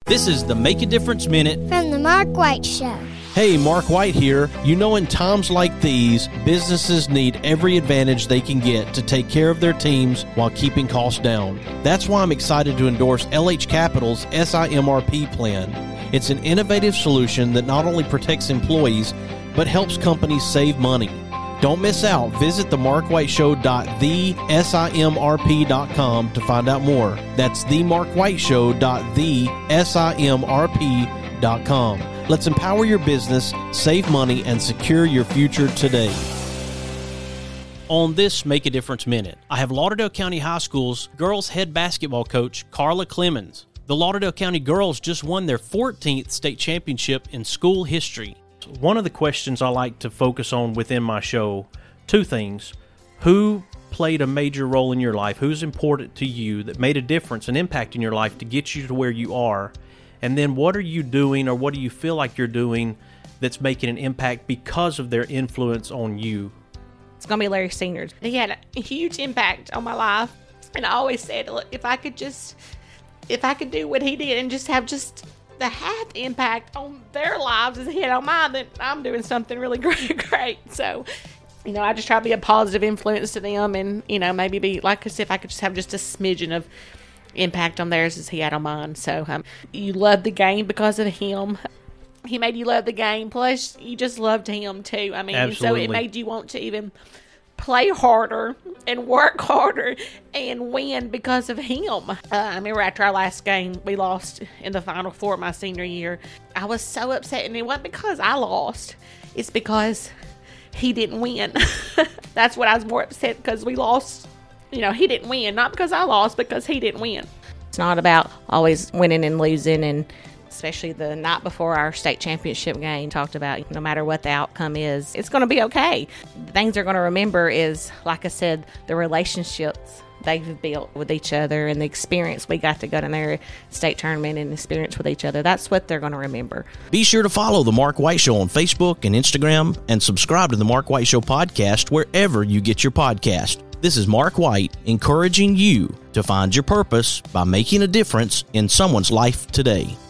This is the Make a Difference Minute from the Mark White Show. Hey, Mark White here. You know, in times like these, businesses need every advantage they can get to take care of their teams while keeping costs down. That's why I'm excited to endorse LH Capital's SIMRP plan. It's an innovative solution that not only protects employees, but helps companies save money. Don't miss out. Visit themarkwhiteshow.thesimrp.com to find out more. That's themarkwhiteshow.thesimrp.com. Let's empower your business, save money, and secure your future today. On this Make a Difference Minute, I have Lauderdale County High School's girls head basketball coach, Carla Clemens. The Lauderdale County girls just won their 14th state championship in school history. One of the questions I like to focus on within my show, two things. Who played a major role in your life? Who's important to you that made a difference, an impact in your life to get you to where you are? And then what are you doing, or what do you feel like you're doing that's making an impact because of their influence on you? It's going to be Larry Senior. He had a huge impact on my life. And I always said, look, if I could do what he did and just have the half impact on their lives as he had on mine, then I'm doing something really great. So, I just try to be a positive influence to them, and, maybe be, like I said, if I could just have just a smidgen of impact on theirs as he had on mine. So, you love the game because of him. He made you love the game, plus you just loved him too. Absolutely. So it made you want to even play harder and work harder and win because of him. I remember after our last game, we lost in the Final Four my senior year. I was so upset, and it wasn't because I lost. It's because he didn't win. That's what I was more upset, because we lost. He didn't win, not because I lost, because he didn't win. It's not about always winning and losing, and especially the night before our state championship game, talked about no matter what the outcome is, it's going to be okay. The things they're going to remember is, like I said, the relationships they've built with each other and the experience we got to go to their state tournament and experience with each other. That's what they're going to remember. Be sure to follow The Mark White Show on Facebook and Instagram, and subscribe to The Mark White Show podcast wherever you get your podcast. This is Mark White, encouraging you to find your purpose by making a difference in someone's life today.